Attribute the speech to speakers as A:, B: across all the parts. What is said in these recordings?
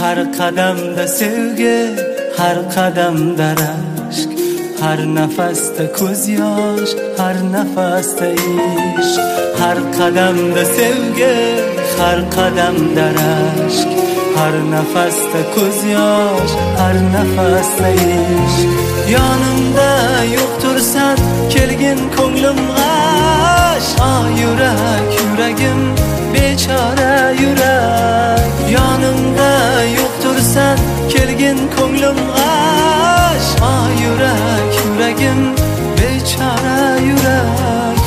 A: Har qadamda sevgi, har qadamda rashk, har nafasda ko'z yosh, har nafasda ishq. Har qadamda sevgi, har qadamda rashk, har nafasda ko'z yosh, har nafasda ishq. Yonimda yo'q tursan, kelgin ko'nglim g'ash. Yurak, yuragim bechora yurak. Yonimda yo'q tursan, kelgin ko'nglim g'ash. Yurak, yuragim bechora yurak.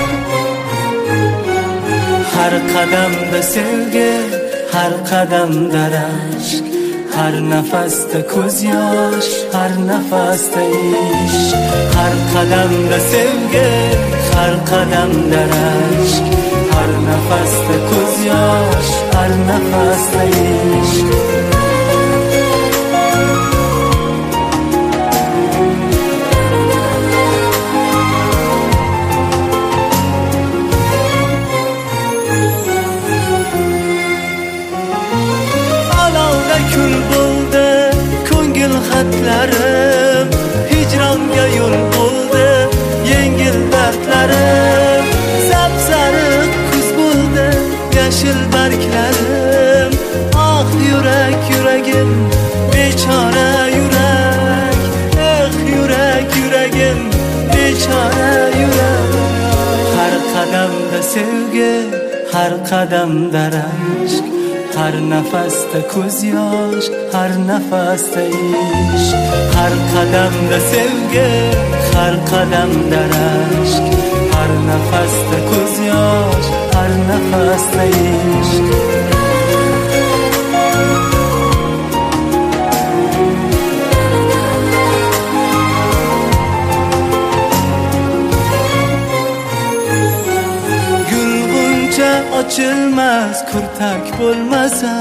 A: Har qadamda sevgi, har qadamda rashk, har nafasda ko'z yosh, har nafasda ishq. Har qadamda sevgi, har qadamda rashk, har nafasda ko'z yosh, har nafasda ishq. Kul bo'ldi ko'ngil xatlarim, hijronga yo'l bo'ldi yengil dardlarim. Sapsariq kuz bo'ldi yashil barglarim. Yurak, yuragim bechora yurak. Yurak, yuragim bechora yurak. Har qadamda sevgi, har qadamda rashk, har nafasda ko'z yosh, har nafasda ishq. Har qadamda sevgi, har qadamda rashk, har nafasda ko'z yosh, har nafasda ishq. Ochilmas kurtak bo'lmasa,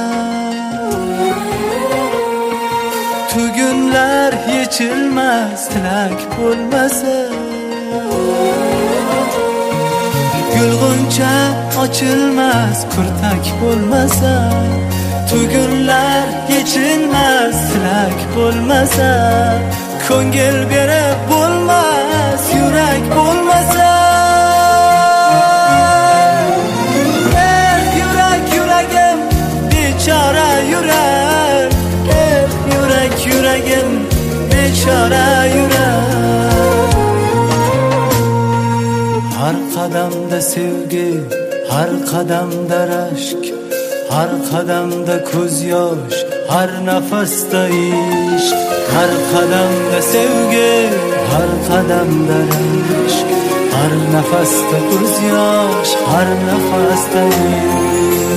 A: tugunlar yechilmas tilak bo'lmasa. Gulg'uncha ochilmas kurtak bo'lmasa, tugunlar yechilmas tilak bo'lmasa. Ko'ngil berib bo'lmas yurak bo'lmasa. Bechora yurak, yurak, yuragim bechora yurak. Har qadamda sevgi, har qadamda rashk, har qadamda ko'z yosh, har nafasda ishq. Har qadamda sevgi, har qadamda rashk, har nafasda ko'z yosh, har nafasda ishq.